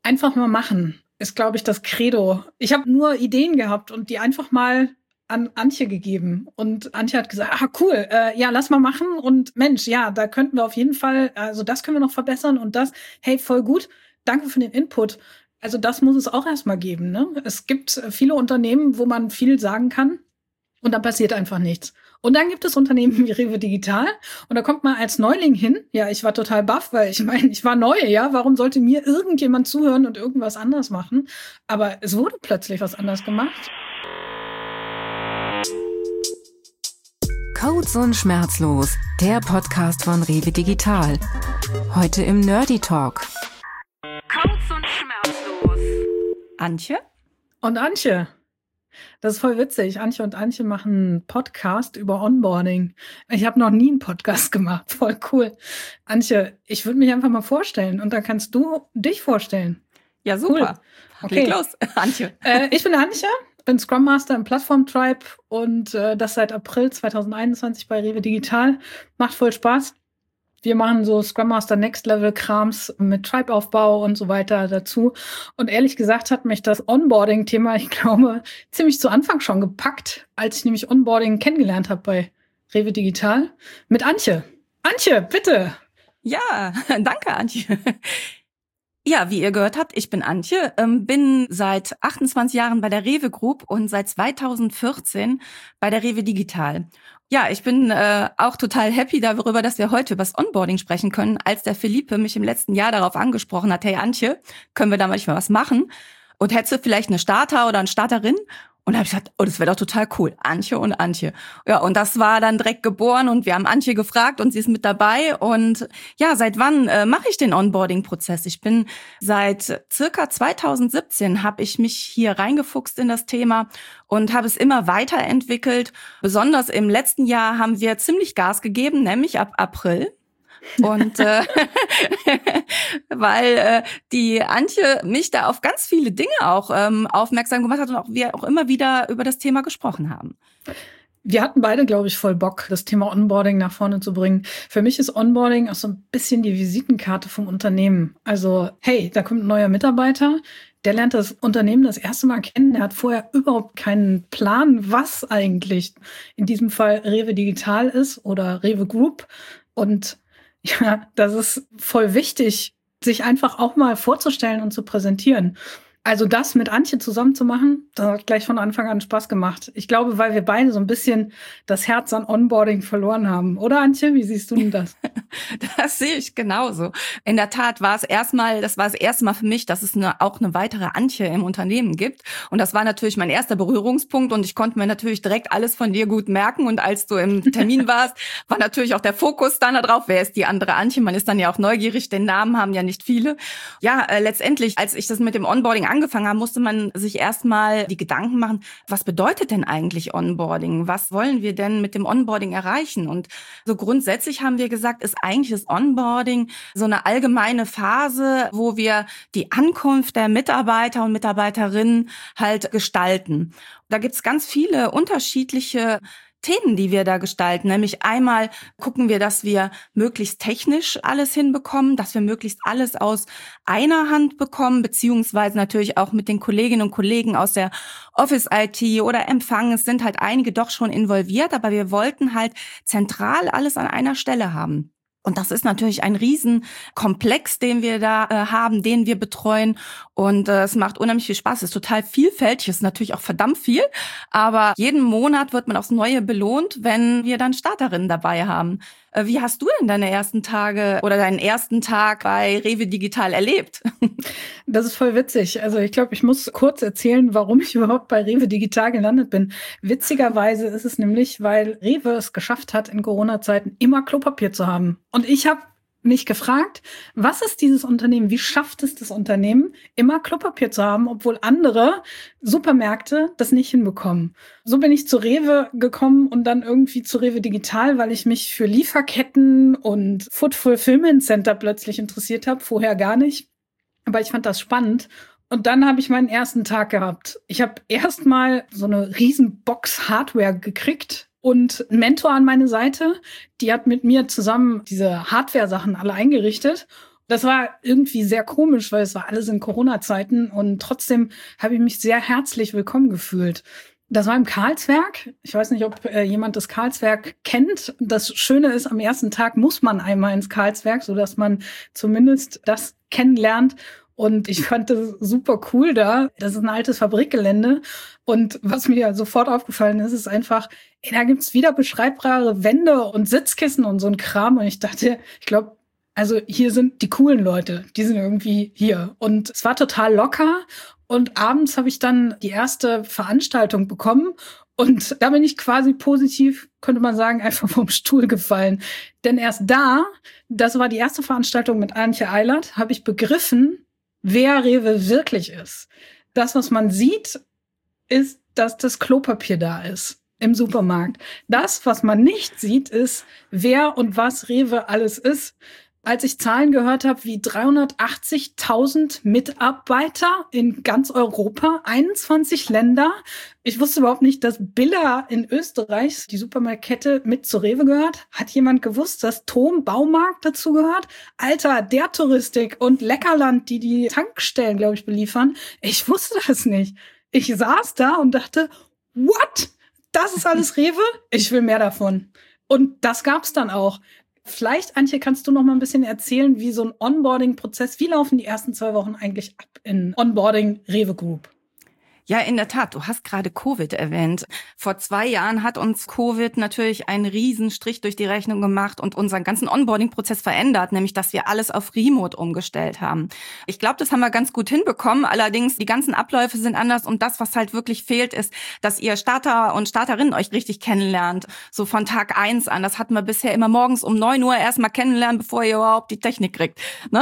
Einfach mal machen ist, glaube ich, das Credo. Ich habe nur Ideen gehabt und die einfach mal an Antje gegeben. Und Antje hat gesagt, cool, ja, lass mal machen. Und Mensch, ja, da könnten wir auf jeden Fall, also das können wir noch verbessern und das, hey, voll gut, danke für den Input. Also das muss es auch erstmal geben, ne? Es gibt viele Unternehmen, wo man viel sagen kann und dann passiert einfach nichts. Und dann gibt es Unternehmen wie Rewe Digital und da kommt man als Neuling hin. Ja, ich war total baff, weil ich meine, ich war neu, ja. Warum sollte mir irgendjemand zuhören und irgendwas anders machen? Aber es wurde plötzlich was anders gemacht. Codes und Schmerzlos, der Podcast von Rewe Digital. Heute im Nerdy Talk. Codes und Schmerzlos. Antje? Und Antje. Das ist voll witzig. Antje und Antje machen einen Podcast über Onboarding. Ich habe noch nie einen Podcast gemacht. Voll cool. Antje, ich würde mich einfach mal vorstellen und dann kannst du dich vorstellen. Ja, super. Cool. Okay. Leg los, Antje. Ich bin Antje, bin Scrum Master im Plattform Tribe und das seit April 2021 bei Rewe Digital. Macht voll Spaß. Wir machen so Scrum Master Next Level Krams mit Tribe-Aufbau und so weiter dazu. Und ehrlich gesagt hat mich das Onboarding-Thema, ich glaube, ziemlich zu Anfang schon gepackt, als ich nämlich Onboarding kennengelernt habe bei Rewe Digital mit Antje. Antje, bitte! Ja, danke, Antje. Ja, wie ihr gehört habt, ich bin Antje, bin seit 28 Jahren bei der Rewe Group und seit 2014 bei der Rewe Digital. Ja, ich bin auch total happy darüber, dass wir heute über das Onboarding sprechen können, als der Philippe mich im letzten Jahr darauf angesprochen hat, hey Antje, können wir da manchmal was machen? Und hättest du vielleicht eine Starter oder eine Starterin? Und da habe ich gesagt, oh, das wäre doch total cool. Antje und Antje. Ja, und das war dann direkt geboren und wir haben Antje gefragt und sie ist mit dabei. Und ja, seit wann mache ich den Onboarding-Prozess? Ich bin seit circa 2017 habe ich mich hier reingefuchst in das Thema und habe es immer weiterentwickelt. Besonders im letzten Jahr haben wir ziemlich Gas gegeben, nämlich ab April. Und weil die Antje mich da auf ganz viele Dinge auch aufmerksam gemacht hat und auch wir auch immer wieder über das Thema gesprochen haben. Wir hatten beide, glaube ich, voll Bock, das Thema Onboarding nach vorne zu bringen. Für mich ist Onboarding auch so ein bisschen die Visitenkarte vom Unternehmen. Also, hey, da kommt ein neuer Mitarbeiter, der lernt das Unternehmen das erste Mal kennen. Der hat vorher überhaupt keinen Plan, was eigentlich in diesem Fall Rewe Digital ist oder Rewe Group. Und ja, das ist voll wichtig, sich einfach auch mal vorzustellen und zu präsentieren. Also das mit Antje zusammen zu machen, das hat gleich von Anfang an Spaß gemacht. Ich glaube, weil wir beide so ein bisschen das Herz an Onboarding verloren haben. Oder Antje, wie siehst du denn das? Das sehe ich genauso. In der Tat das war das erste Mal für mich, dass es auch eine weitere Antje im Unternehmen gibt. Und das war natürlich mein erster Berührungspunkt und ich konnte mir natürlich direkt alles von dir gut merken. Und als du im Termin warst, war natürlich auch der Fokus dann darauf, wer ist die andere Antje? Man ist dann ja auch neugierig, den Namen haben ja nicht viele. Ja, letztendlich, als ich das mit dem Onboarding angefangen habe, musste man sich erstmal die Gedanken machen, was bedeutet denn eigentlich Onboarding? Was wollen wir denn mit dem Onboarding erreichen? Und so grundsätzlich haben wir gesagt, ist eigentlich das Onboarding so eine allgemeine Phase, wo wir die Ankunft der Mitarbeiter und Mitarbeiterinnen halt gestalten. Da gibt's ganz viele unterschiedliche Themen, die wir da gestalten. Nämlich einmal gucken wir, dass wir möglichst technisch alles hinbekommen, dass wir möglichst alles aus einer Hand bekommen, beziehungsweise natürlich auch mit den Kolleginnen und Kollegen aus der Office-IT oder Empfang. Es sind halt einige doch schon involviert, aber wir wollten halt zentral alles an einer Stelle haben. Und das ist natürlich ein Riesenkomplex, den wir da haben, den wir betreuen. Und es macht unheimlich viel Spaß. Es ist total vielfältig, es ist natürlich auch verdammt viel. Aber jeden Monat wird man aufs Neue belohnt, wenn wir dann Starterinnen dabei haben. Wie hast du denn deine ersten Tage oder deinen ersten Tag bei Rewe Digital erlebt? Das ist voll witzig. Also ich glaube, ich muss kurz erzählen, warum ich überhaupt bei Rewe Digital gelandet bin. Witzigerweise ist es nämlich, weil Rewe es geschafft hat, in Corona-Zeiten immer Klopapier zu haben. Und ich habe mich gefragt, was ist dieses Unternehmen? Wie schafft es das Unternehmen, immer Klopapier zu haben, obwohl andere Supermärkte das nicht hinbekommen? So bin ich zu Rewe gekommen und dann irgendwie zu Rewe Digital, weil ich mich für Lieferketten und Food Fulfillment Center plötzlich interessiert habe. Vorher gar nicht. Aber ich fand das spannend. Und dann habe ich meinen ersten Tag gehabt. Ich habe erstmal so eine riesen Box Hardware gekriegt und einen Mentor an meine Seite. Die hat mit mir zusammen diese Hardware-Sachen alle eingerichtet. Das war irgendwie sehr komisch, weil es war alles in Corona-Zeiten und trotzdem habe ich mich sehr herzlich willkommen gefühlt. Das war im Karlswerk. Ich weiß nicht, ob jemand das Karlswerk kennt. Das Schöne ist, am ersten Tag muss man einmal ins Karlswerk, sodass man zumindest das kennenlernt. Und ich fand das super cool da. Das ist ein altes Fabrikgelände. Und was mir sofort aufgefallen ist, ist einfach, da gibt's wieder beschreibbare Wände und Sitzkissen und so ein Kram. Und ich dachte, ich glaube, also hier sind die coolen Leute, die sind irgendwie hier. Und es war total locker. Und abends habe ich dann die erste Veranstaltung bekommen. Und da bin ich quasi positiv, könnte man sagen, einfach vom Stuhl gefallen. Denn erst da, das war die erste Veranstaltung mit Antje Eilert, habe ich begriffen, wer Rewe wirklich ist. Das, was man sieht, ist, dass das Klopapier da ist im Supermarkt. Das, was man nicht sieht, ist, wer und was Rewe alles ist. Als ich Zahlen gehört habe, wie 380.000 Mitarbeiter in ganz Europa, 21 Länder. Ich wusste überhaupt nicht, dass Billa in Österreich, die Supermarktkette, mit zu Rewe gehört. Hat jemand gewusst, dass Tom Baumarkt dazu gehört? Alter, der Touristik und Leckerland, die Tankstellen, glaube ich, beliefern. Ich wusste das nicht. Ich saß da und dachte, what? Das ist alles Rewe? Ich will mehr davon. Und das gab's dann auch. Vielleicht, Antje, kannst du noch mal ein bisschen erzählen, wie so ein Onboarding-Prozess, wie laufen die ersten 2 Wochen eigentlich ab in Onboarding Rewe Group? Ja, in der Tat. Du hast gerade Covid erwähnt. Vor 2 Jahren hat uns Covid natürlich einen riesen Strich durch die Rechnung gemacht und unseren ganzen Onboarding-Prozess verändert, nämlich dass wir alles auf Remote umgestellt haben. Ich glaube, das haben wir ganz gut hinbekommen. Allerdings, die ganzen Abläufe sind anders und das, was halt wirklich fehlt, ist, dass ihr Starter und Starterinnen euch richtig kennenlernt. So von Tag 1 an. Das hatten wir bisher immer morgens um 9 Uhr erstmal kennenlernen, bevor ihr überhaupt die Technik kriegt. Ne?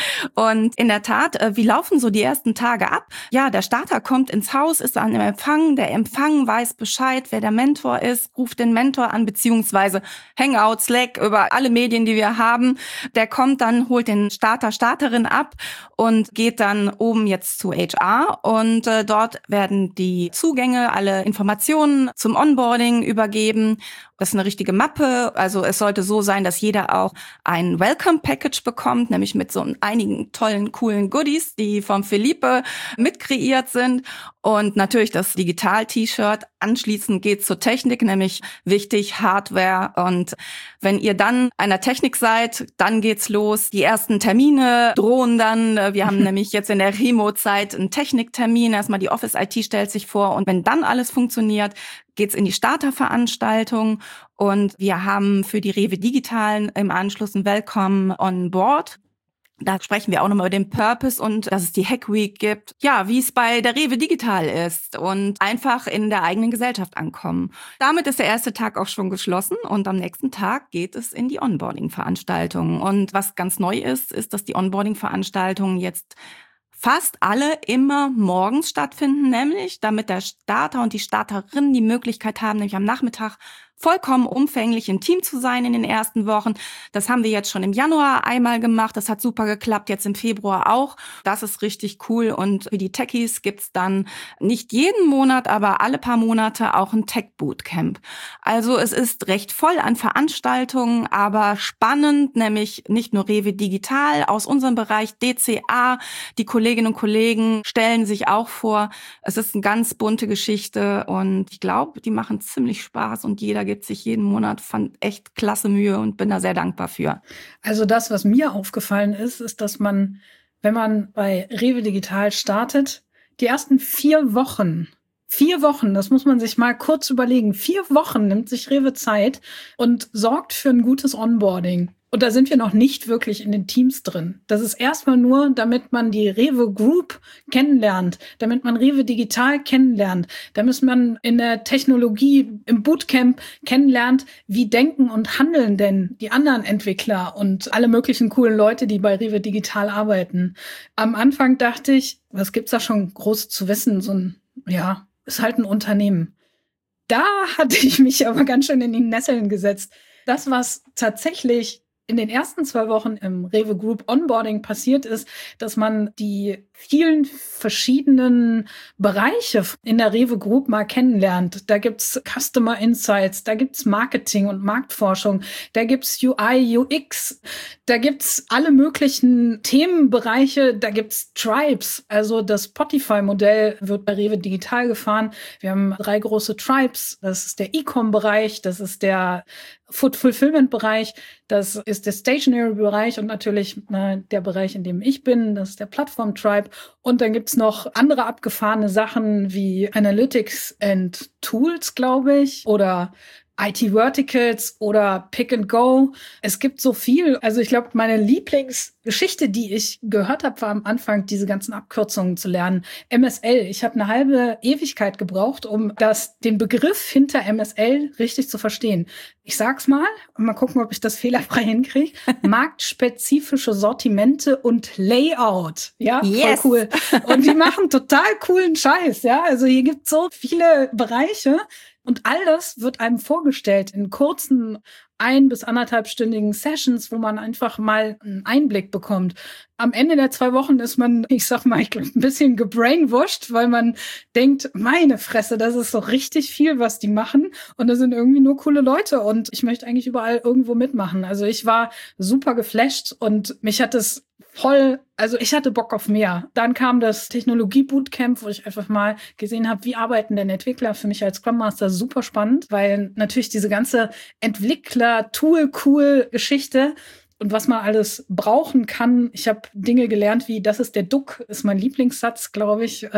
Und in der Tat, wie laufen so die ersten Tage ab? Ja, der Starter kommt ins Haus, ist an dem Empfang. Der Empfang weiß Bescheid, wer der Mentor ist, ruft den Mentor an, beziehungsweise Hangout, Slack, über alle Medien, die wir haben. Der kommt dann, holt den Starter, Starterin ab und geht dann oben jetzt zu HR. Und dort werden die Zugänge, alle Informationen zum Onboarding übergeben. Das ist eine richtige Mappe. Also es sollte so sein, dass jeder auch ein Welcome-Package bekommt, nämlich mit so einigen tollen, coolen Goodies, die vom Philippe mitkreiert sind. Und natürlich das Digital-T-Shirt. Anschließend geht's zur Technik, nämlich wichtig, Hardware. Und wenn ihr dann an der Technik seid, dann geht's los. Die ersten Termine drohen dann. Wir haben nämlich jetzt in der Remote-Zeit einen Techniktermin. Erstmal die Office-IT stellt sich vor. Und wenn dann alles funktioniert, geht's in die Starterveranstaltung. Und wir haben für die Rewe Digitalen im Anschluss ein Welcome on Board. Da sprechen wir auch nochmal über den Purpose und dass es die Hack Week gibt. Ja, wie es bei der Rewe Digital ist und einfach in der eigenen Gesellschaft ankommen. Damit ist der erste Tag auch schon geschlossen und am nächsten Tag geht es in die Onboarding-Veranstaltung. Und was ganz neu ist, ist, dass die Onboarding-Veranstaltungen jetzt fast alle immer morgens stattfinden, nämlich damit der Starter und die Starterin die Möglichkeit haben, nämlich am Nachmittag vollkommen umfänglich im Team zu sein in den ersten Wochen. Das haben wir jetzt schon im Januar einmal gemacht. Das hat super geklappt, jetzt im Februar auch. Das ist richtig cool. Und für die Techies gibt's dann nicht jeden Monat, aber alle paar Monate auch ein Tech-Bootcamp. Also es ist recht voll an Veranstaltungen, aber spannend, nämlich nicht nur Rewe Digital, aus unserem Bereich DCA. Die Kolleginnen und Kollegen stellen sich auch vor. Es ist eine ganz bunte Geschichte und ich glaube, die machen ziemlich Spaß und jeder gibt sich jeden Monat echt klasse Mühe und bin da sehr dankbar für. Also das, was mir aufgefallen ist, ist, dass man, wenn man bei Rewe Digital startet, die ersten 4 Wochen, das muss man sich mal kurz überlegen, 4 Wochen nimmt sich Rewe Zeit und sorgt für ein gutes Onboarding. Und da sind wir noch nicht wirklich in den Teams drin. Das ist erstmal nur, damit man die Rewe Group kennenlernt, damit man Rewe Digital kennenlernt, damit man in der Technologie im Bootcamp kennenlernt, wie denken und handeln denn die anderen Entwickler und alle möglichen coolen Leute, die bei Rewe Digital arbeiten. Am Anfang dachte ich, was gibt's da schon groß zu wissen? Ist halt ein Unternehmen. Da hatte ich mich aber ganz schön in die Nesseln gesetzt. Das, was tatsächlich in den ersten 2 Wochen im Rewe Group Onboarding passiert ist, dass man die vielen verschiedenen Bereiche in der Rewe Group mal kennenlernt. Da gibt's Customer Insights, da gibt's Marketing und Marktforschung, da gibt's UI, UX, da gibt's alle möglichen Themenbereiche, da gibt's Tribes. Also das Spotify-Modell wird bei Rewe Digital gefahren. Wir haben 3 große Tribes. Das ist der E-Com-Bereich, das ist der Food-Fulfillment-Bereich, das ist der Stationary-Bereich und natürlich der Bereich, in dem ich bin, das ist der Plattform-Tribe. Und dann gibt's noch andere abgefahrene Sachen wie Analytics and Tools, glaube ich, oder IT-Verticals oder Pick and Go. Es gibt so viel. Also ich glaube, meine Lieblingsgeschichte, die ich gehört habe, war am Anfang, diese ganzen Abkürzungen zu lernen. MSL. Ich habe eine halbe Ewigkeit gebraucht, um den Begriff hinter MSL richtig zu verstehen. Ich sag's mal und mal gucken, ob ich das fehlerfrei hinkriege. Marktspezifische Sortimente und Layout. Ja, yes. Voll cool. Und die machen total coolen Scheiß. Ja, also hier gibt's so viele Bereiche. Und all das wird einem vorgestellt in kurzen 1- bis 1,5-stündigen Sessions, wo man einfach mal einen Einblick bekommt. Am Ende der 2 Wochen ist man, ich sag mal, ich glaub, ein bisschen gebrainwashed, weil man denkt, meine Fresse, das ist so richtig viel, was die machen. Und das sind irgendwie nur coole Leute. Und ich möchte eigentlich überall irgendwo mitmachen. Also ich war super geflasht und mich hat es ich hatte Bock auf mehr. Dann kam das Technologie-Bootcamp, wo ich einfach mal gesehen habe, wie arbeiten denn Entwickler. Für mich als Scrum Master super spannend, weil natürlich diese ganze Entwickler-Tool-Cool-Geschichte und was man alles brauchen kann. Ich habe Dinge gelernt wie, das ist der Duck, ist mein Lieblingssatz, glaube ich,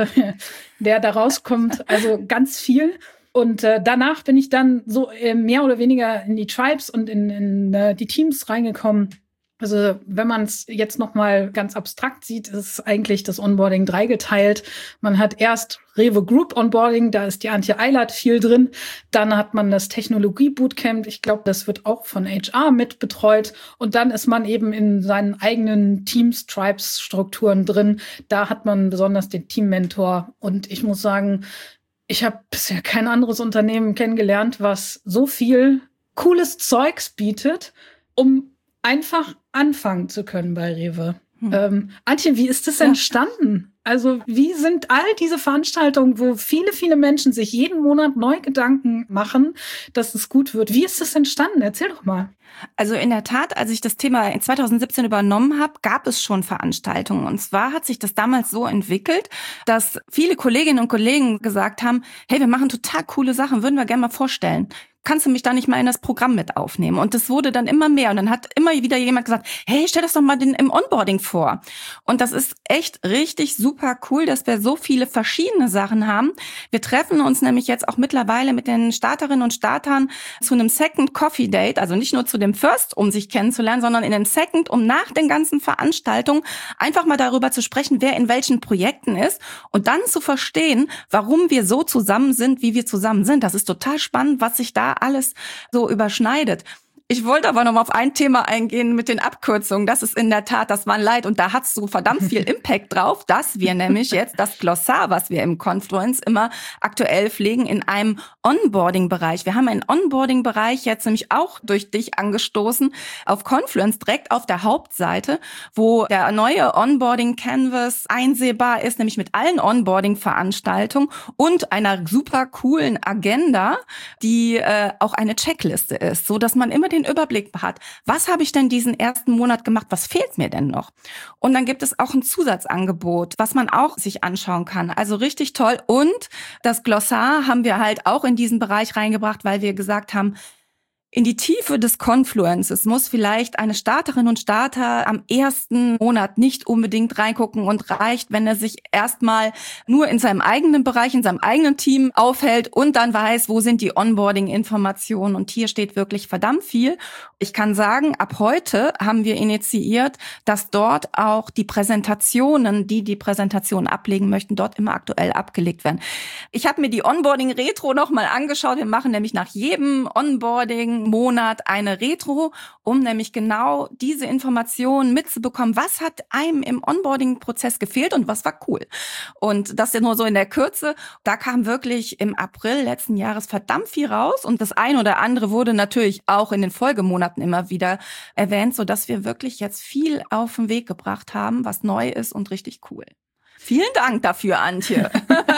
der da rauskommt. Also ganz viel. Und danach bin ich dann so mehr oder weniger in die Tribes und in die Teams reingekommen. Also wenn man es jetzt noch mal ganz abstrakt sieht, ist eigentlich das Onboarding dreigeteilt. Man hat erst Rewe Group Onboarding, da ist die Antje Eilert viel drin. Dann hat man das Technologie Bootcamp. Ich glaube, das wird auch von HR mit betreut. Und dann ist man eben in seinen eigenen Teams, Tribes, Strukturen drin. Da hat man besonders den Teammentor. Und ich muss sagen, ich habe bisher kein anderes Unternehmen kennengelernt, was so viel cooles Zeugs bietet, um einfach anfangen zu können bei Rewe. Antje, wie ist das entstanden? Also wie sind all diese Veranstaltungen, wo viele, viele Menschen sich jeden Monat neu Gedanken machen, dass es gut wird? Wie ist das entstanden? Erzähl doch mal. Also in der Tat, als ich das Thema in 2017 übernommen habe, gab es schon Veranstaltungen. Und zwar hat sich das damals so entwickelt, dass viele Kolleginnen und Kollegen gesagt haben, hey, wir machen total coole Sachen, würden wir gerne mal vorstellen. Kannst du mich da nicht mal in das Programm mit aufnehmen? Und das wurde dann immer mehr. Und dann hat immer wieder jemand gesagt, hey, stell das doch mal im Onboarding vor. Und das ist echt richtig super cool, dass wir so viele verschiedene Sachen haben. Wir treffen uns nämlich jetzt auch mittlerweile mit den Starterinnen und Startern zu einem Second Coffee Date. Also nicht nur zu dem First, um sich kennenzulernen, sondern in dem Second, um nach den ganzen Veranstaltungen einfach mal darüber zu sprechen, wer in welchen Projekten ist. Und dann zu verstehen, warum wir so zusammen sind, wie wir zusammen sind. Das ist total spannend, was sich da alles so überschneidet. Ich wollte aber noch mal auf ein Thema eingehen mit den Abkürzungen. Das ist in der Tat, das war ein Leid und da hat es so verdammt viel Impact drauf, dass wir nämlich jetzt das Glossar, was wir im Confluence immer aktuell pflegen, in einem Onboarding-Bereich. Wir haben einen Onboarding-Bereich jetzt nämlich auch durch dich angestoßen auf Confluence, direkt auf der Hauptseite, wo der neue Onboarding-Canvas einsehbar ist, nämlich mit allen Onboarding-Veranstaltungen und einer super coolen Agenda, die auch eine Checkliste ist, so dass man immer den Überblick hat. Was habe ich denn diesen ersten Monat gemacht? Was fehlt mir denn noch? Und dann gibt es auch ein Zusatzangebot, was man auch sich anschauen kann. Also richtig toll. Und das Glossar haben wir halt auch in diesen Bereich reingebracht, weil wir gesagt haben, in die Tiefe des Confluences muss vielleicht eine Starterin und Starter am ersten Monat nicht unbedingt reingucken und reicht, wenn er sich erstmal nur in seinem eigenen Bereich, in seinem eigenen Team aufhält und dann weiß, wo sind die Onboarding-Informationen. Und hier steht wirklich verdammt viel. Ich kann sagen, ab heute haben wir initiiert, dass dort auch die Präsentationen, die Präsentation ablegen möchten, dort immer aktuell abgelegt werden. Ich habe mir die Onboarding-Retro nochmal angeschaut. Wir machen nämlich nach jedem Onboarding jeden Monat eine Retro, um nämlich genau diese Informationen mitzubekommen, was hat einem im Onboarding-Prozess gefehlt und was war cool. Und das ja nur so in der Kürze. Da kam wirklich im April letzten Jahres verdammt viel raus und das ein oder andere wurde natürlich auch in den Folgemonaten immer wieder erwähnt, sodass wir wirklich jetzt viel auf den Weg gebracht haben, was neu ist und richtig cool. Vielen Dank dafür, Antje.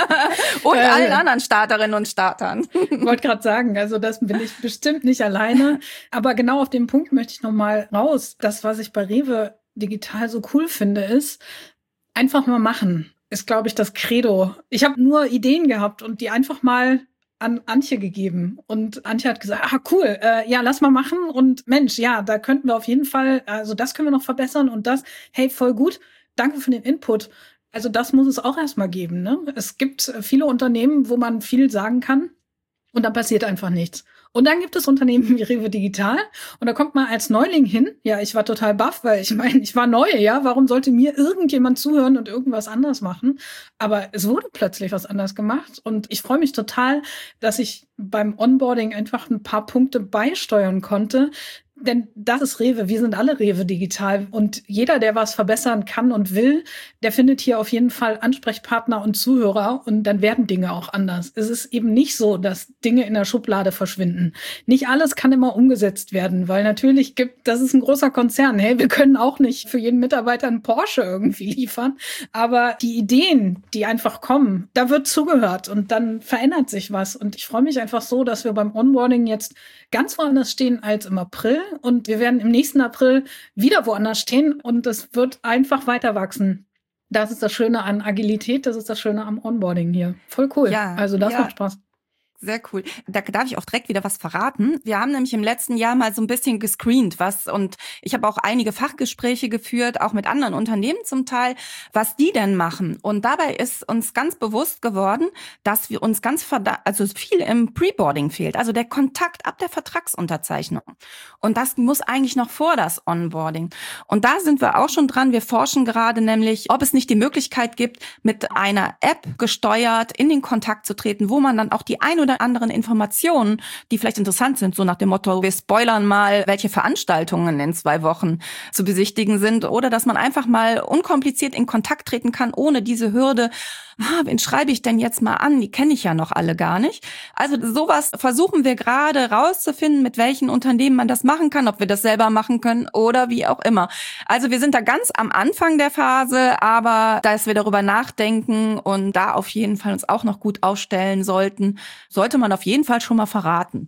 Und allen anderen Starterinnen und Startern. Ich wollte gerade sagen, also das bin ich bestimmt nicht alleine. Aber genau auf den Punkt möchte ich nochmal raus. Das, was ich bei Rewe Digital so cool finde, ist, einfach mal machen. Ist, glaube ich, das Credo. Ich habe nur Ideen gehabt und die einfach mal an Antje gegeben. Und Antje hat gesagt, cool, ja, lass mal machen. Und Mensch, ja, da könnten wir auf jeden Fall, also das können wir noch verbessern und das, hey, voll gut. Danke für den Input. Also das muss es auch erstmal geben, ne? Es gibt viele Unternehmen, wo man viel sagen kann und dann passiert einfach nichts. Und dann gibt es Unternehmen wie Rewe Digital und da kommt man als Neuling hin. Ja, ich war total baff, weil ich meine, ich war neu, ja. Warum sollte mir irgendjemand zuhören und irgendwas anders machen? Aber es wurde plötzlich was anders gemacht und ich freue mich total, dass ich beim Onboarding einfach ein paar Punkte beisteuern konnte. Denn das ist Rewe, wir sind alle Rewe Digital und jeder, der was verbessern kann und will, der findet hier auf jeden Fall Ansprechpartner und Zuhörer und dann werden Dinge auch anders. Es ist eben nicht so, dass Dinge in der Schublade verschwinden. Nicht alles kann immer umgesetzt werden, weil natürlich das ist ein großer Konzern. Hey, wir können auch nicht für jeden Mitarbeiter einen Porsche irgendwie liefern, aber die Ideen, die einfach kommen, da wird zugehört und dann verändert sich was und ich freue mich einfach so, dass wir beim Onboarding jetzt ganz woanders stehen als im April. Und wir werden im nächsten April wieder woanders stehen und es wird einfach weiter wachsen. Das ist das Schöne an Agilität, das ist das Schöne am Onboarding hier. Voll cool. Ja, also das macht Spaß. Sehr cool. Da darf ich auch direkt wieder was verraten. Wir haben nämlich im letzten Jahr mal so ein bisschen gescreent, und ich habe auch einige Fachgespräche geführt, auch mit anderen Unternehmen zum Teil, was die denn machen. Und dabei ist uns ganz bewusst geworden, dass wir uns also viel im Preboarding fehlt, also der Kontakt ab der Vertragsunterzeichnung. Und das muss eigentlich noch vor das Onboarding. Und da sind wir auch schon dran. Wir forschen gerade nämlich, ob es nicht die Möglichkeit gibt, mit einer App gesteuert in den Kontakt zu treten, wo man dann auch die ein oder anderen Informationen, die vielleicht interessant sind, so nach dem Motto, wir spoilern mal, welche Veranstaltungen in 2 Wochen zu besichtigen sind, oder dass man einfach mal unkompliziert in Kontakt treten kann, ohne diese Hürde, wen schreibe ich denn jetzt mal an? Die kenne ich ja noch alle gar nicht. Also sowas versuchen wir gerade rauszufinden, mit welchen Unternehmen man das machen kann, ob wir das selber machen können oder wie auch immer. Also wir sind da ganz am Anfang der Phase, aber dass wir darüber nachdenken und da auf jeden Fall uns auch noch gut aufstellen sollten, sollte man auf jeden Fall schon mal verraten.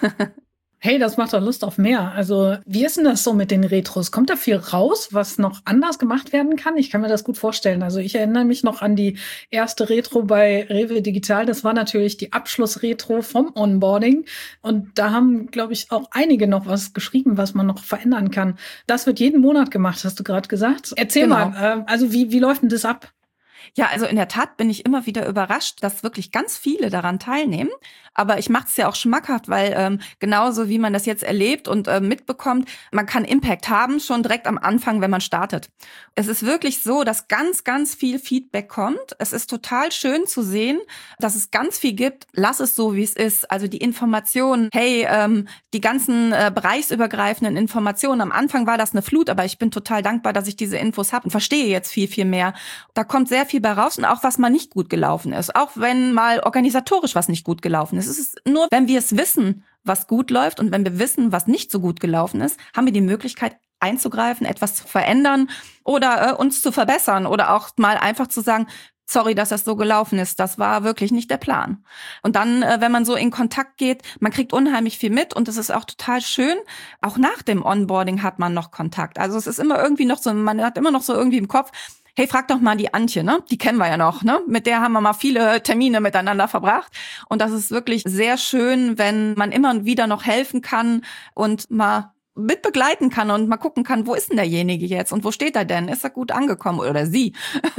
Hey, das macht doch Lust auf mehr. Also, wie ist denn das so mit den Retros? Kommt da viel raus, was noch anders gemacht werden kann? Ich kann mir das gut vorstellen. Also, ich erinnere mich noch an die erste Retro bei Rewe Digital. Das war natürlich die Abschlussretro vom Onboarding. Und da haben, glaube ich, auch einige noch was geschrieben, was man noch verändern kann. Das wird jeden Monat gemacht, hast du gerade gesagt. Erzähl mal, also wie läuft denn das ab? Ja, also in der Tat bin ich immer wieder überrascht, dass wirklich ganz viele daran teilnehmen. Aber ich mache es ja auch schmackhaft, weil genauso wie man das jetzt erlebt und mitbekommt, man kann Impact haben, schon direkt am Anfang, wenn man startet. Es ist wirklich so, dass ganz, ganz viel Feedback kommt. Es ist total schön zu sehen, dass es ganz viel gibt. Lass es so, wie es ist. Also die Informationen, hey, die ganzen bereichsübergreifenden Informationen. Am Anfang war das eine Flut, aber ich bin total dankbar, dass ich diese Infos habe und verstehe jetzt viel, viel mehr. Da kommt sehr viel bei raus und auch, was mal nicht gut gelaufen ist. Auch wenn mal organisatorisch was nicht gut gelaufen ist. Es ist nur, wenn wir es wissen, was gut läuft und wenn wir wissen, was nicht so gut gelaufen ist, haben wir die Möglichkeit einzugreifen, etwas zu verändern oder uns zu verbessern oder auch mal einfach zu sagen, sorry, dass das so gelaufen ist, das war wirklich nicht der Plan. Und dann, wenn man so in Kontakt geht, man kriegt unheimlich viel mit und es ist auch total schön. Auch nach dem Onboarding hat man noch Kontakt. Also es ist immer irgendwie noch so, man hat immer noch so irgendwie im Kopf, hey, frag doch mal die Antje, ne? Die kennen wir ja noch, ne? Mit der haben wir mal viele Termine miteinander verbracht. Und das ist wirklich sehr schön, wenn man immer wieder noch helfen kann und mal mit begleiten kann und mal gucken kann, wo ist denn derjenige jetzt und wo steht er denn? Ist er gut angekommen oder sie?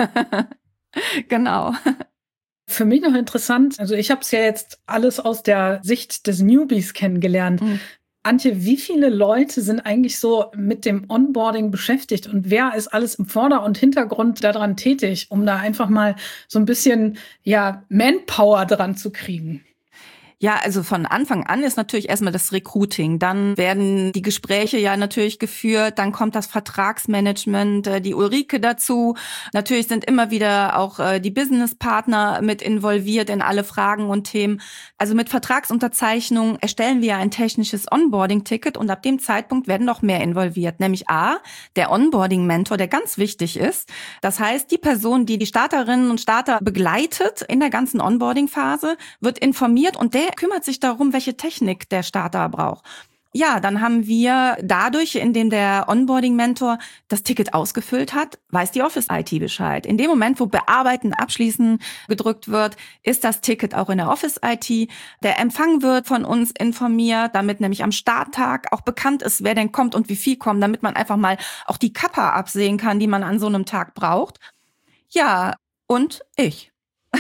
Genau. Für mich noch interessant, also ich habe es ja jetzt alles aus der Sicht des Newbies kennengelernt. Antje, wie viele Leute sind eigentlich so mit dem Onboarding beschäftigt und wer ist alles im Vorder- und Hintergrund daran tätig, um da einfach mal so ein bisschen Manpower dran zu kriegen? Ja, also von Anfang an ist natürlich erstmal das Recruiting. Dann werden die Gespräche ja natürlich geführt. Dann kommt das Vertragsmanagement, die Ulrike dazu. Natürlich sind immer wieder auch die Businesspartner mit involviert in alle Fragen und Themen. Also mit Vertragsunterzeichnung erstellen wir ein technisches Onboarding-Ticket und ab dem Zeitpunkt werden noch mehr involviert. Nämlich A, der Onboarding-Mentor, der ganz wichtig ist. Das heißt, die Person, die die Starterinnen und Starter begleitet in der ganzen Onboarding-Phase, wird informiert und der kümmert sich darum, welche Technik der Starter braucht. Ja, dann haben wir dadurch, indem der Onboarding-Mentor das Ticket ausgefüllt hat, weiß die Office-IT Bescheid. In dem Moment, wo Bearbeiten, Abschließen gedrückt wird, ist das Ticket auch in der Office-IT. Der Empfang wird von uns informiert, damit nämlich am Starttag auch bekannt ist, wer denn kommt und wie viel kommt, damit man einfach mal auch die Kappa absehen kann, die man an so einem Tag braucht. Ja, und ich.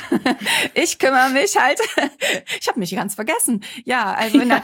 Ich kümmere mich halt, ich habe mich ganz vergessen. Ja, also in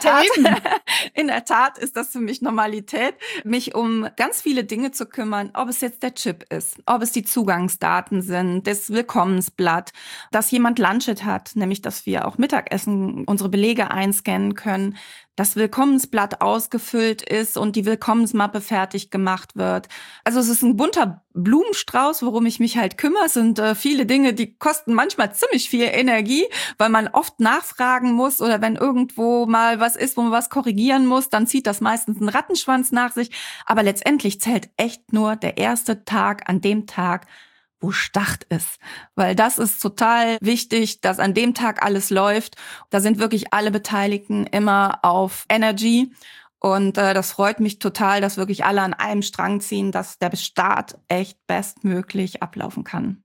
der Tat ist das für mich Normalität, mich um ganz viele Dinge zu kümmern, ob es jetzt der Chip ist, ob es die Zugangsdaten sind, das Willkommensblatt, dass jemand Lunchet hat, nämlich dass wir auch Mittagessen unsere Belege einscannen können, das Willkommensblatt ausgefüllt ist und die Willkommensmappe fertig gemacht wird. Also es ist ein bunter Blumenstrauß, worum ich mich halt kümmere. Es sind viele Dinge, die kosten manchmal ziemlich viel Energie, weil man oft nachfragen muss oder wenn irgendwo mal was ist, wo man was korrigieren muss, dann zieht das meistens einen Rattenschwanz nach sich. Aber letztendlich zählt echt nur der erste Tag an dem Tag, wo Start ist. Weil das ist total wichtig, dass an dem Tag alles läuft. Da sind wirklich alle Beteiligten immer auf Energy. Und das freut mich total, dass wirklich alle an einem Strang ziehen, dass der Start echt bestmöglich ablaufen kann.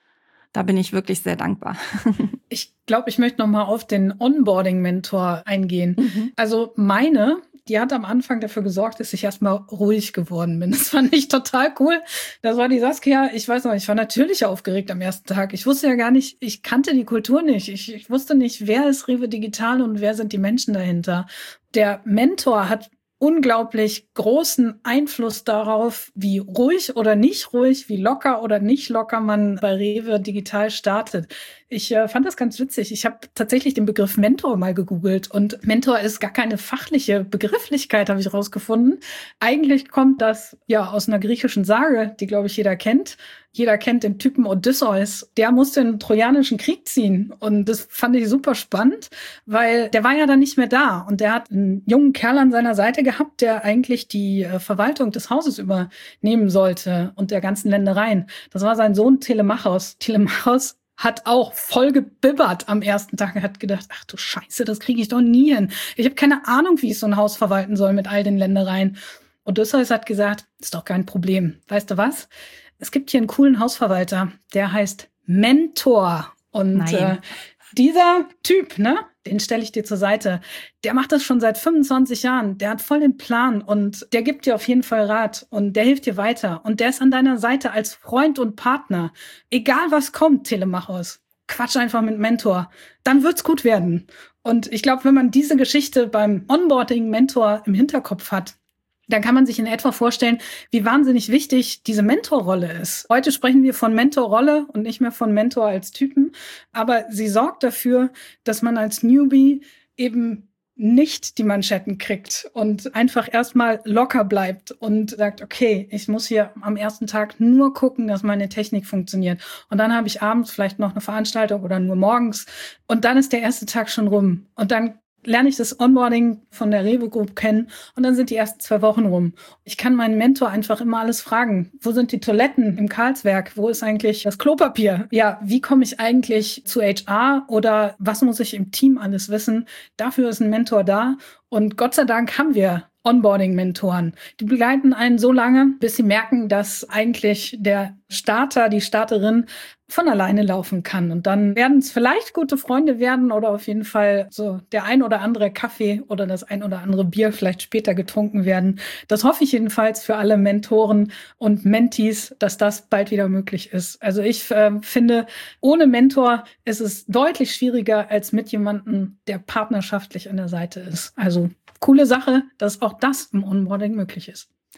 Da bin ich wirklich sehr dankbar. Ich glaube, ich möchte noch mal auf den Onboarding-Mentor eingehen. Also die hat am Anfang dafür gesorgt, dass ich erstmal ruhig geworden bin. Das fand ich total cool. Das war die Saskia. Ich weiß noch, ich war natürlich aufgeregt am ersten Tag. Ich wusste ja gar nicht, ich kannte die Kultur nicht. Ich wusste nicht, wer ist Rewe Digital und wer sind die Menschen dahinter. Der Mentor hat unglaublich großen Einfluss darauf, wie ruhig oder nicht ruhig, wie locker oder nicht locker man bei Rewe Digital startet. Ich fand das ganz witzig. Ich habe tatsächlich den Begriff Mentor mal gegoogelt und Mentor ist gar keine fachliche Begrifflichkeit, habe ich rausgefunden. Eigentlich kommt das ja aus einer griechischen Sage, die, glaube ich, jeder kennt. Jeder kennt den Typen Odysseus. Der musste in den Trojanischen Krieg ziehen. Und das fand ich super spannend, weil der war ja dann nicht mehr da. Und der hat einen jungen Kerl an seiner Seite gehabt, der eigentlich die Verwaltung des Hauses übernehmen sollte und der ganzen Ländereien. Das war sein Sohn Telemachos. Telemachos hat auch voll gebibbert am ersten Tag. Er hat gedacht, ach du Scheiße, das kriege ich doch nie hin. Ich habe keine Ahnung, wie ich so ein Haus verwalten soll mit all den Ländereien. Odysseus hat gesagt, ist doch kein Problem. Weißt du was? Es gibt hier einen coolen Hausverwalter, der heißt Mentor. Und dieser Typ, ne, den stelle ich dir zur Seite. Der macht das schon seit 25 Jahren. Der hat voll den Plan und der gibt dir auf jeden Fall Rat und der hilft dir weiter. Und der ist an deiner Seite als Freund und Partner. Egal was kommt, Telemachos, quatsch einfach mit Mentor. Dann wird's gut werden. Und ich glaube, wenn man diese Geschichte beim Onboarding-Mentor im Hinterkopf hat, dann kann man sich in etwa vorstellen, wie wahnsinnig wichtig diese Mentorrolle ist. Heute sprechen wir von Mentorrolle und nicht mehr von Mentor als Typen. Aber sie sorgt dafür, dass man als Newbie eben nicht die Manschetten kriegt und einfach erstmal locker bleibt und sagt, okay, ich muss hier am ersten Tag nur gucken, dass meine Technik funktioniert. Und dann habe ich abends vielleicht noch eine Veranstaltung oder nur morgens. Und dann ist der erste Tag schon rum. Und dann lerne ich das Onboarding von der Rewe Group kennen und dann sind die ersten 2 Wochen rum. Ich kann meinen Mentor einfach immer alles fragen. Wo sind die Toiletten im Karlswerk? Wo ist eigentlich das Klopapier? Ja, wie komme ich eigentlich zu HR oder was muss ich im Team alles wissen? Dafür ist ein Mentor da und Gott sei Dank haben wir Onboarding-Mentoren. Die begleiten einen so lange, bis sie merken, dass eigentlich der Starter, die Starterin von alleine laufen kann. Und dann werden es vielleicht gute Freunde werden oder auf jeden Fall so der ein oder andere Kaffee oder das ein oder andere Bier vielleicht später getrunken werden. Das hoffe ich jedenfalls für alle Mentoren und Mentees, dass das bald wieder möglich ist. Also ich finde, ohne Mentor ist es deutlich schwieriger als mit jemandem, der partnerschaftlich an der Seite ist. Also coole Sache, dass auch das im Onboarding möglich ist.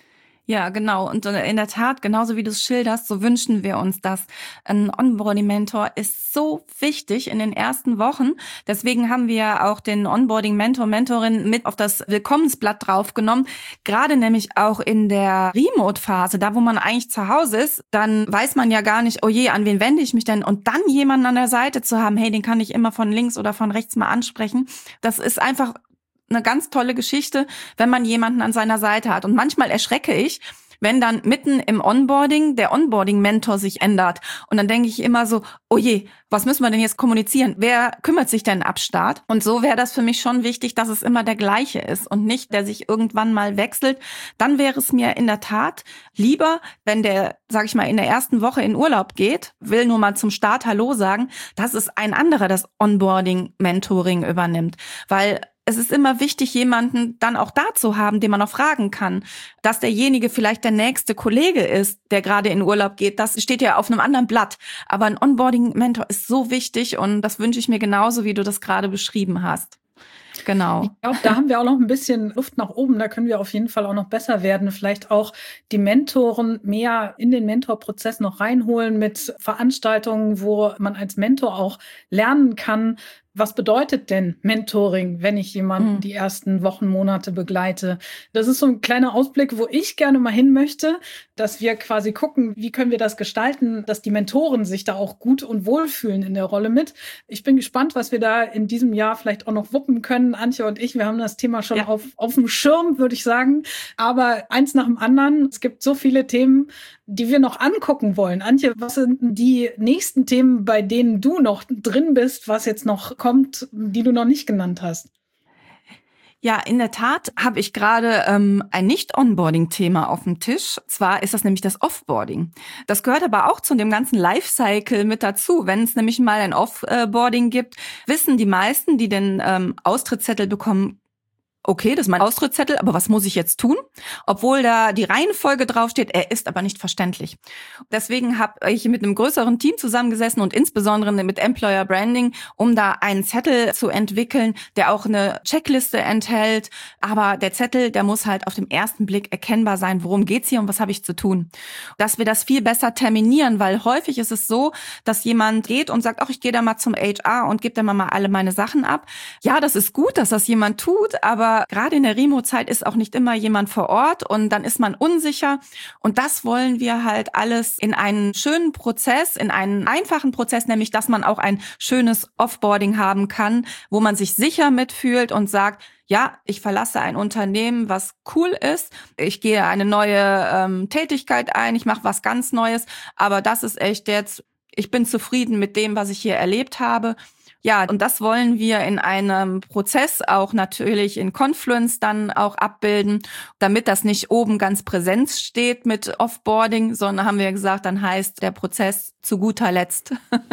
Ja, genau. Und in der Tat, genauso wie du es schilderst, so wünschen wir uns das. Ein Onboarding-Mentor ist so wichtig in den ersten Wochen. Deswegen haben wir auch den Onboarding-Mentor, Mentorin mit auf das Willkommensblatt draufgenommen. Gerade nämlich auch in der Remote-Phase, da wo man eigentlich zu Hause ist, dann weiß man ja gar nicht, oh je, an wen wende ich mich denn? Und dann jemanden an der Seite zu haben, hey, den kann ich immer von links oder von rechts mal ansprechen. Das ist einfach eine ganz tolle Geschichte, wenn man jemanden an seiner Seite hat. Und manchmal erschrecke ich, wenn dann mitten im Onboarding der Onboarding-Mentor sich ändert. Und dann denke ich immer so, oh je, was müssen wir denn jetzt kommunizieren? Wer kümmert sich denn ab Start? Und so wäre das für mich schon wichtig, dass es immer der gleiche ist und nicht, der sich irgendwann mal wechselt. Dann wäre es mir in der Tat lieber, wenn der, sag ich mal, in der ersten Woche in Urlaub geht, will nur mal zum Start Hallo sagen, dass es ein anderer das Onboarding-Mentoring übernimmt. Weil es ist immer wichtig, jemanden dann auch da zu haben, den man auch fragen kann. Dass derjenige vielleicht der nächste Kollege ist, der gerade in Urlaub geht, das steht ja auf einem anderen Blatt. Aber ein Onboarding-Mentor ist so wichtig und das wünsche ich mir genauso, wie du das gerade beschrieben hast. Genau. Ich glaube, da haben wir auch noch ein bisschen Luft nach oben. Da können wir auf jeden Fall auch noch besser werden. Vielleicht auch die Mentoren mehr in den Mentorprozess noch reinholen mit Veranstaltungen, wo man als Mentor auch lernen kann, was bedeutet denn Mentoring, wenn ich jemanden die ersten Wochen, Monate begleite? Das ist so ein kleiner Ausblick, wo ich gerne mal hin möchte, dass wir quasi gucken, wie können wir das gestalten, dass die Mentoren sich da auch gut und wohlfühlen in der Rolle mit. Ich bin gespannt, was wir da in diesem Jahr vielleicht auch noch wuppen können. Antje und ich, wir haben das Thema schon auf dem Schirm, würde ich sagen. Aber eins nach dem anderen. Es gibt so viele Themen, die wir noch angucken wollen. Antje, was sind die nächsten Themen, bei denen du noch drin bist, was jetzt noch kommt, die du noch nicht genannt hast? Ja, in der Tat habe ich gerade ein Nicht-Onboarding-Thema auf dem Tisch. Zwar ist das nämlich das Offboarding. Das gehört aber auch zu dem ganzen Lifecycle mit dazu. Wenn es nämlich mal ein Offboarding gibt, wissen die meisten, die den Austrittszettel bekommen, okay, das ist mein Austrittszettel, aber was muss ich jetzt tun? Obwohl da die Reihenfolge draufsteht, er ist aber nicht verständlich. Deswegen habe ich mit einem größeren Team zusammengesessen und insbesondere mit Employer Branding, um da einen Zettel zu entwickeln, der auch eine Checkliste enthält. Aber der Zettel, der muss halt auf den ersten Blick erkennbar sein, worum geht's hier und was habe ich zu tun. Dass wir das viel besser terminieren, weil häufig ist es so, dass jemand geht und sagt, ach, ich gehe da mal zum HR und gebe da mal alle meine Sachen ab. Ja, das ist gut, dass das jemand tut, aber gerade in der Remote-Zeit ist auch nicht immer jemand vor Ort und dann ist man unsicher. Und das wollen wir halt alles in einen schönen Prozess, in einen einfachen Prozess, nämlich dass man auch ein schönes Offboarding haben kann, wo man sich sicher mitfühlt und sagt, ja, ich verlasse ein Unternehmen, was cool ist. Ich gehe eine neue Tätigkeit ein, ich mache was ganz Neues. Aber das ist echt jetzt, ich bin zufrieden mit dem, was ich hier erlebt habe. Ja, und das wollen wir in einem Prozess auch natürlich in Confluence dann auch abbilden, damit das nicht oben ganz präsent steht mit Offboarding, sondern haben wir gesagt, dann heißt der Prozess zu guter Letzt.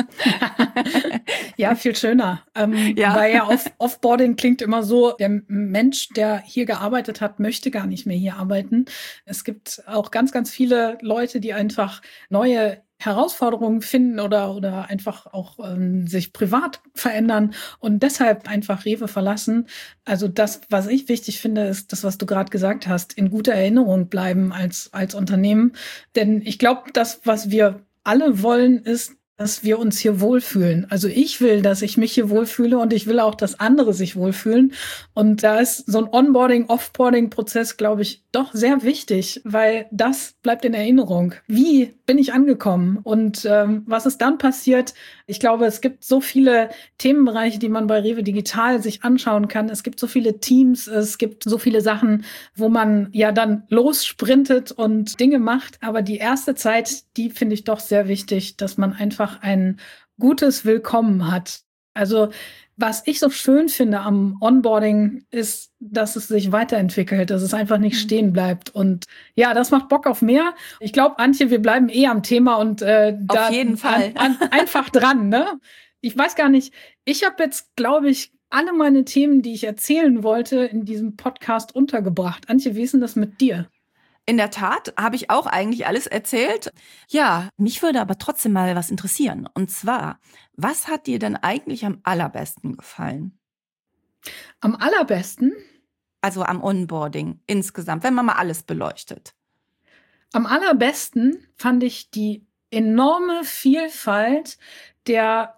Ja, viel schöner. Weil ja Offboarding klingt immer so, der Mensch, der hier gearbeitet hat, möchte gar nicht mehr hier arbeiten. Es gibt auch ganz, ganz viele Leute, die einfach neue Herausforderungen finden oder einfach auch sich privat verändern und deshalb einfach Rewe verlassen. Also das, was ich wichtig finde, ist das, was du gerade gesagt hast, in guter Erinnerung bleiben als Unternehmen. Denn ich glaube, das, was wir alle wollen, ist, dass wir uns hier wohlfühlen. Also ich will, dass ich mich hier wohlfühle und ich will auch, dass andere sich wohlfühlen. Und da ist so ein Onboarding, Offboarding-Prozess, glaube ich, doch sehr wichtig, weil das bleibt in Erinnerung. Wie bin ich angekommen? Und was ist dann passiert? Ich glaube, es gibt so viele Themenbereiche, die man bei Rewe Digital sich anschauen kann. Es gibt so viele Teams, es gibt so viele Sachen, wo man ja dann lossprintet und Dinge macht. Aber die erste Zeit, die finde ich doch sehr wichtig, dass man einfach ein gutes Willkommen hat. Also was ich so schön finde am Onboarding ist, dass es sich weiterentwickelt, dass es einfach nicht stehen bleibt. Und ja, das macht Bock auf mehr. Ich glaube, Antje, wir bleiben am Thema und da auf jeden Fall einfach dran. Ne? Ich weiß gar nicht, ich habe jetzt, glaube ich, alle meine Themen, die ich erzählen wollte, in diesem Podcast untergebracht. Antje, wie ist denn das mit dir? In der Tat habe ich auch eigentlich alles erzählt. Ja, mich würde aber trotzdem mal was interessieren. Und zwar, was hat dir denn eigentlich am allerbesten gefallen? Am allerbesten? Also am Onboarding insgesamt, wenn man mal alles beleuchtet. Am allerbesten fand ich die enorme Vielfalt der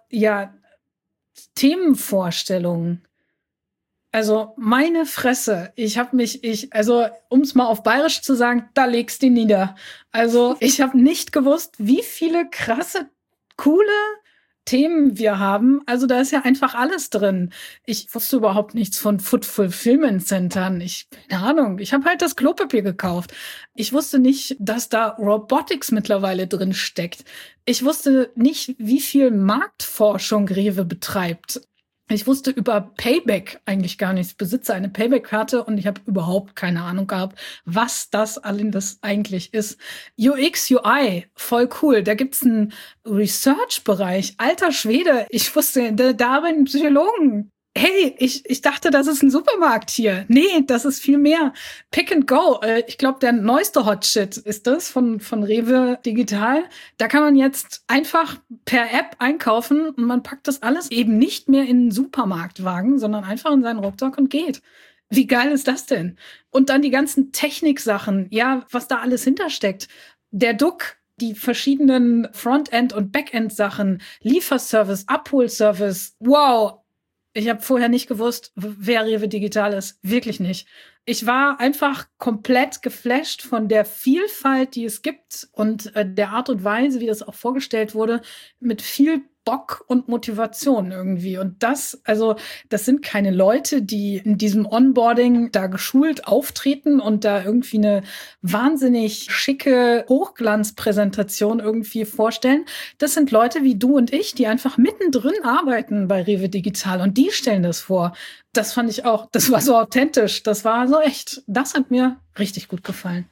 Themenvorstellungen. Also meine Fresse, um es mal auf Bayerisch zu sagen, da legst du nieder. Also ich habe nicht gewusst, wie viele krasse, coole Themen wir haben. Also da ist ja einfach alles drin. Ich wusste überhaupt nichts von Food Fulfillment Centern. Keine Ahnung, ich habe halt das Klopapier gekauft. Ich wusste nicht, dass da Robotics mittlerweile drin steckt. Ich wusste nicht, wie viel Marktforschung Rewe betreibt. Ich wusste über Payback eigentlich gar nichts. Ich besitze eine Payback-Karte und ich habe überhaupt keine Ahnung gehabt, was das alles eigentlich ist. UX, UI, voll cool. Da gibt's einen Research-Bereich. Alter Schwede, ich wusste darin Psychologen. Hey, ich dachte, das ist ein Supermarkt hier. Nee, das ist viel mehr. Pick and Go. Ich glaube, der neueste Hotshit ist das von Rewe Digital. Da kann man jetzt einfach per App einkaufen und man packt das alles eben nicht mehr in einen Supermarktwagen, sondern einfach in seinen Rucksack und geht. Wie geil ist das denn? Und dann die ganzen Techniksachen, ja, was da alles hintersteckt. Der Duck, die verschiedenen Frontend- und Backend-Sachen, Lieferservice, Abholservice. Wow. Ich habe vorher nicht gewusst, wer Rewe Digital ist. Wirklich nicht. Ich war einfach komplett geflasht von der Vielfalt, die es gibt und der Art und Weise, wie das auch vorgestellt wurde, mit viel Bock und Motivation irgendwie. Und das sind keine Leute, die in diesem Onboarding da geschult auftreten und da irgendwie eine wahnsinnig schicke Hochglanzpräsentation irgendwie vorstellen. Das sind Leute wie du und ich, die einfach mittendrin arbeiten bei Rewe Digital und die stellen das vor. Das fand ich auch, das war so authentisch, das war so echt. Das hat mir richtig gut gefallen.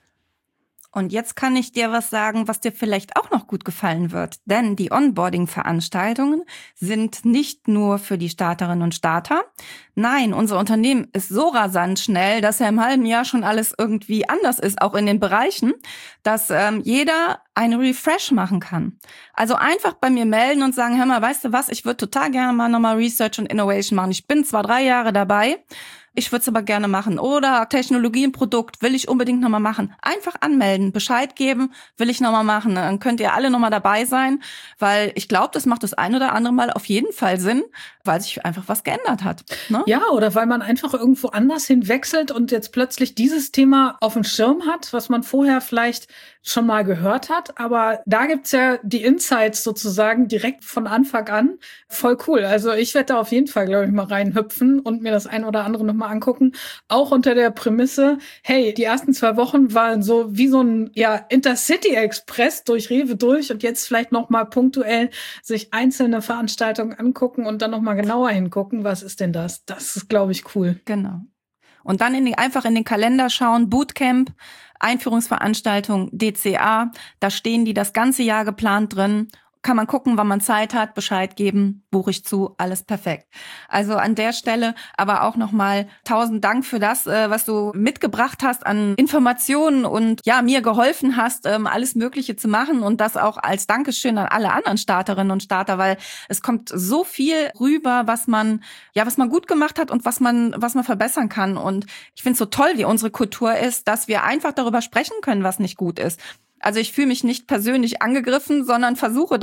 Und jetzt kann ich dir was sagen, was dir vielleicht auch noch gut gefallen wird. Denn die Onboarding-Veranstaltungen sind nicht nur für die Starterinnen und Starter. Nein, unser Unternehmen ist so rasant schnell, dass ja im halben Jahr schon alles irgendwie anders ist, auch in den Bereichen, dass jeder eine Refresh machen kann. Also einfach bei mir melden und sagen, hör mal, weißt du was, ich würde total gerne mal nochmal Research und Innovation machen. Ich bin zwar 3 Jahre dabei, ich würde es aber gerne machen. Oder Technologie, ein Produkt will ich unbedingt nochmal machen. Einfach anmelden, Bescheid geben, will ich nochmal machen. Dann könnt ihr alle nochmal dabei sein, weil ich glaube, das macht das ein oder andere Mal auf jeden Fall Sinn, weil sich einfach was geändert hat. Ne? Ja, oder weil man einfach irgendwo anders hinwechselt und jetzt plötzlich dieses Thema auf dem Schirm hat, was man vorher vielleicht schon mal gehört hat. Aber da gibt's ja die Insights sozusagen direkt von Anfang an. Voll cool. Also ich werde da auf jeden Fall, glaube ich, mal reinhüpfen und mir das ein oder andere nochmal angucken. Auch unter der Prämisse, hey, die ersten 2 Wochen waren so wie so ein Intercity-Express durch Rewe durch und jetzt vielleicht nochmal punktuell sich einzelne Veranstaltungen angucken und dann nochmal genauer hingucken. Was ist denn das? Das ist, glaube ich, cool. Genau. Und dann einfach in den Kalender schauen, Bootcamp, Einführungsveranstaltung, DCA, da stehen die das ganze Jahr geplant drin. Kann man gucken, wann man Zeit hat, Bescheid geben, buche ich zu, alles perfekt. Also an der Stelle aber auch nochmal 1000 Dank für das, was du mitgebracht hast an Informationen und ja, mir geholfen hast, alles Mögliche zu machen und das auch als Dankeschön an alle anderen Starterinnen und Starter, weil es kommt so viel rüber, was man gut gemacht hat und was man verbessern kann. Und ich finde es so toll, wie unsere Kultur ist, dass wir einfach darüber sprechen können, was nicht gut ist. Also ich fühle mich nicht persönlich angegriffen, sondern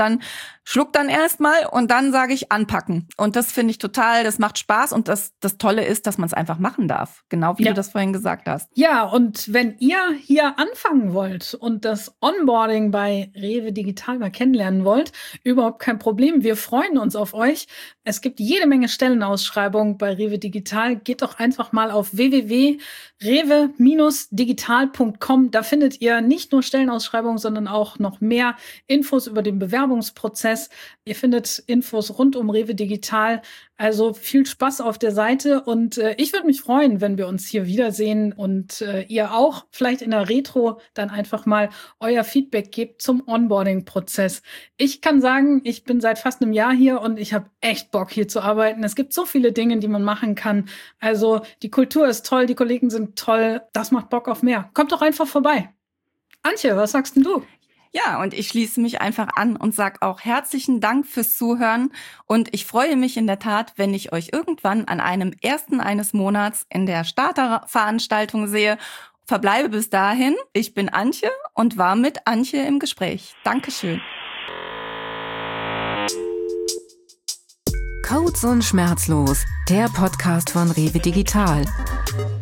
schluck dann erstmal und dann sage ich anpacken. Und das finde ich total, das macht Spaß und das Tolle ist, dass man es einfach machen darf. Genau wie du das vorhin gesagt hast. Ja, und wenn ihr hier anfangen wollt und das Onboarding bei Rewe Digital mal kennenlernen wollt, überhaupt kein Problem. Wir freuen uns auf euch. Es gibt jede Menge Stellenausschreibungen bei Rewe Digital. Geht doch einfach mal auf www.rewe-digital.com. Da findet ihr nicht nur Stellenausschreibungen, sondern auch noch mehr Infos über den Bewerbungsprozess. Ihr findet Infos rund um Rewe Digital. Also viel Spaß auf der Seite und ich würde mich freuen, wenn wir uns hier wiedersehen und ihr auch vielleicht in der Retro dann einfach mal euer Feedback gebt zum Onboarding-Prozess. Ich kann sagen, ich bin seit fast einem Jahr hier und ich habe echt Bock hier zu arbeiten. Es gibt so viele Dinge, die man machen kann. Also die Kultur ist toll, die Kollegen sind toll. Das macht Bock auf mehr. Kommt doch einfach vorbei. Antje, was sagst denn du? Ja, und ich schließe mich einfach an und sage auch herzlichen Dank fürs Zuhören. Und ich freue mich in der Tat, wenn ich euch irgendwann an einem 1. eines Monats in der Starterveranstaltung sehe verbleibe bis dahin. Ich bin Antje und war mit Antje im Gespräch. Dankeschön. Codes und Schmerzlos, der Podcast von Rewe Digital.